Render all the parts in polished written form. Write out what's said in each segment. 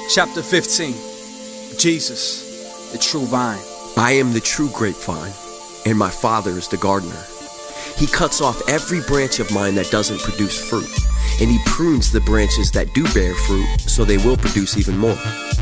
Chapter 15. Jesus, the true vine. I am the true grapevine, and my Father is the gardener. He cuts off every branch of mine that doesn't produce fruit, and he prunes the branches that do bear fruit so they will produce even more.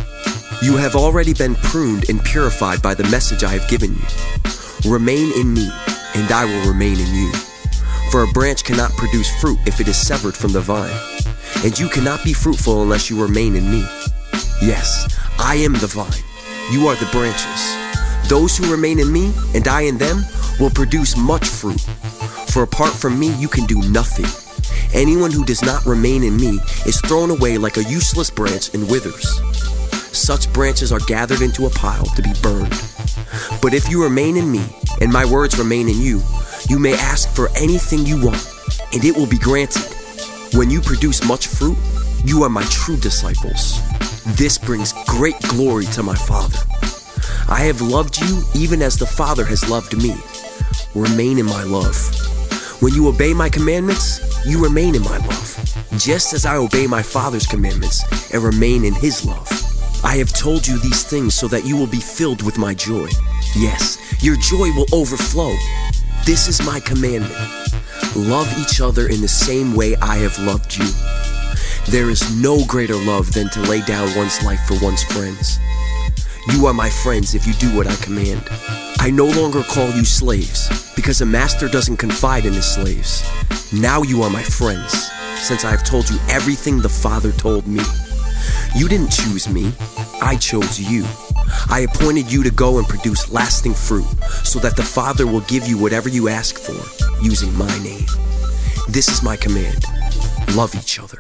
You have already been pruned and purified by the message I have given you. Remain in me, and I will remain in you. For a branch cannot produce fruit if it is severed from the vine, and you cannot be fruitful unless you remain in me. Yes, I am the vine. You are the branches. Those who remain in me, and I in them, will produce much fruit. For apart from me, you can do nothing. Anyone who does not remain in me is thrown away like a useless branch and withers. Such branches are gathered into a pile to be burned. But if you remain in me, and my words remain in you, you may ask for anything you want, and it will be granted. When you produce much fruit, you are my true disciples. This brings great glory to my Father. I have loved you even as the Father has loved me. Remain in my love. When you obey my commandments, you remain in my love, just as I obey my Father's commandments and remain in his love. I have told you these things so that you will be filled with my joy. Yes, your joy will overflow. This is my commandment. Love each other in the same way I have loved you. There is no greater love than to lay down one's life for one's friends. You are my friends if you do what I command. I no longer call you slaves, because a master doesn't confide in his slaves. Now you are my friends, since I have told you everything the Father told me. You didn't choose me, I chose you. I appointed you to go and produce lasting fruit, so that the Father will give you whatever you ask for, using my name. This is my command. Love each other.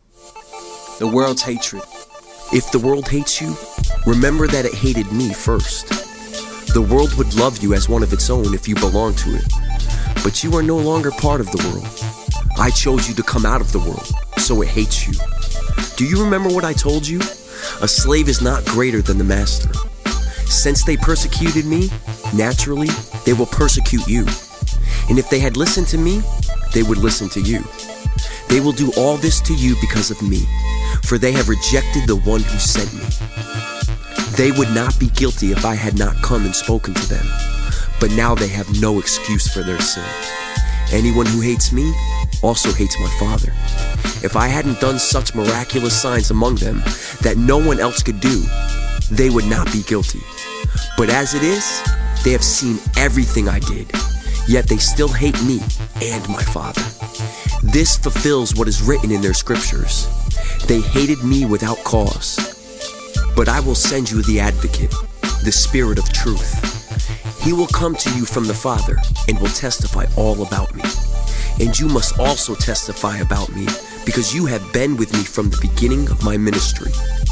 The world's hatred. If the world hates you, remember that it hated me first. The world would love you as one of its own if you belong to it. But you are no longer part of the world. I chose you to come out of the world, so it hates you. Do you remember what I told you? A slave is not greater than the master. Since they persecuted me, naturally, they will persecute you. And if they had listened to me, they would listen to you. They will do all this to you because of me, for they have rejected the one who sent me. They would not be guilty if I had not come and spoken to them, but now they have no excuse for their sin. Anyone who hates me also hates my Father. If I hadn't done such miraculous signs among them that no one else could do, they would not be guilty. But as it is, they have seen everything I did, yet they still hate me and my Father. This fulfills what is written in their scriptures. They hated me without cause. But I will send you the Advocate, the Spirit of truth. He will come to you from the Father and will testify all about me. And you must also testify about me, because you have been with me from the beginning of my ministry.